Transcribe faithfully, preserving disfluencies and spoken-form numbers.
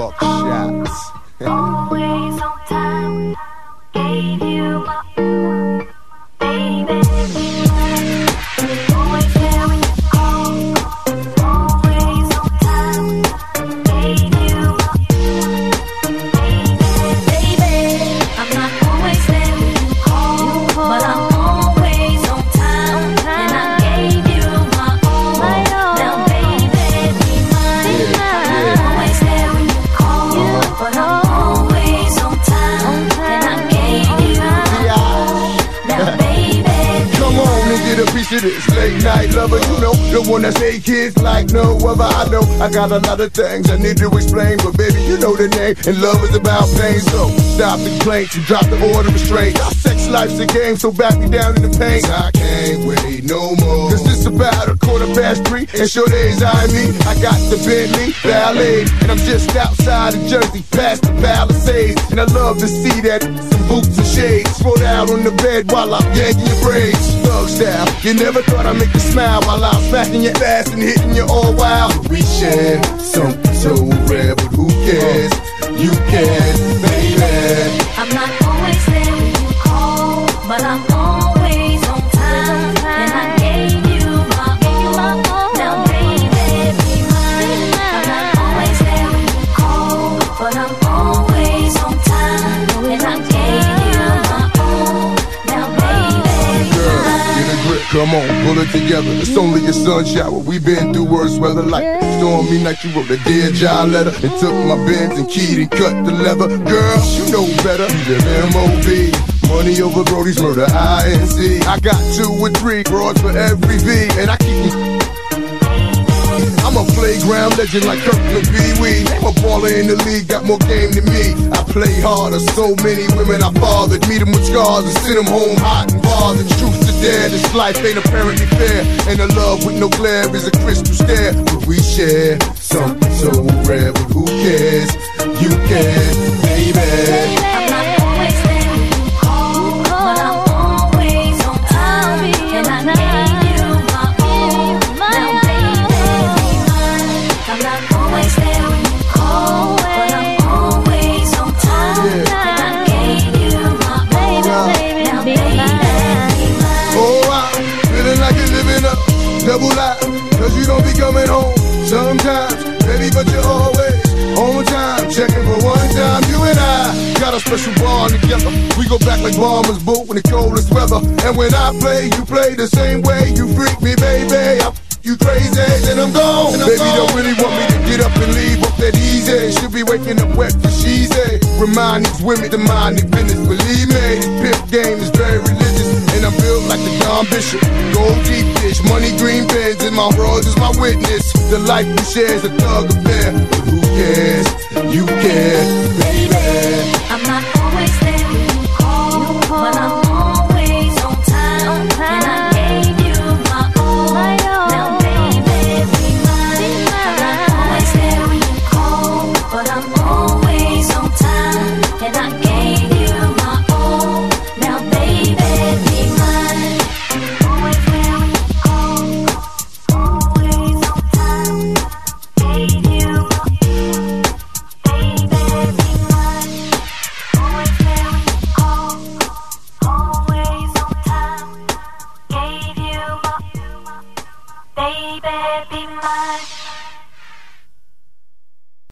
Talk shots. Always on time, gave you my all, baby. Always there when you call, always on time, gave you my all, baby. Baby, I'm not always there when you call, but I'm always on time, and I gave you my all. Now, baby, be mine. I'm not always there when you call, but I'm always on time, and I gave you my all. Now, baby, Come on and get a piece of this late night lover. You know, the one that's made kids like no other. I know I got a lot of things I need to explain, but baby, you know the name, and love is about pain. So stop the complaints and drop the order of restraint. Our sex life's a game, so back me down in the pain. I can't wait no more, cause it's about a quarter past three, and sure days I me. I got the Bentley Ballet, and I'm just outside of Jersey, past the Palisades. And I love to see that, some boots and shades, rolled out on the bed while I'm yanking your braids. Thug style, you never thought I'd make you smile while I'm smacking your ass and hitting you all wild. We share something so rare, but who cares? You can, baby. I'm not always there when you call, but I'm always on time, and I gave you my all. Now, baby, be mine. I'm not always there when you call, but I'm always on time, and I gave you my all. Now, baby, be Girl, mine. get a grip, come on, pull it together. It's only a sun shower. We been through worse weather, like stormy night. You wrote a Dear John letter and took my Benz and keyed and cut the leather. Girl, you know better. You live M O B. Money over Brody's murder, I N C. I got two or three broads for every V, and I keep them. I'm a playground legend like Kirkland Pee Wee. I'm a baller in the league, got more game than me. I play harder, so many women I fathered. Meet them with scars and send them home hot and bothered. Truth to dare, this life ain't apparently fair, and a love with no glare is a crystal stare. But we share something so rare, but who cares? You can, baby. I'm not always there when you call, but I'm always on time, and I gave you my all. Now, baby, be mine. I'm not always there when you call, but I'm always on time, and I gave you my all. Now, baby, be mine. Oh, I'm feeling like you're living up double life, cause you don't be coming home sometimes, baby, but you're always on time. Checking for one time, you and I got a special bond together. We go back like bombers boot in the coldest weather. And when I play, you play the same way. You freak me, baby, I you crazy, then I'm gone. And I'm baby gone. Don't really want me to get up and leave up that easy. Should be waking up wet for she's a. Remind these women to mind their business. Believe me, this pimp game is very religious, and I'm built like the Don Bishop. Gold deep dish, money green bins, and my world is my witness. The life we share is a thug affair, but who cares? You care, baby. I'm not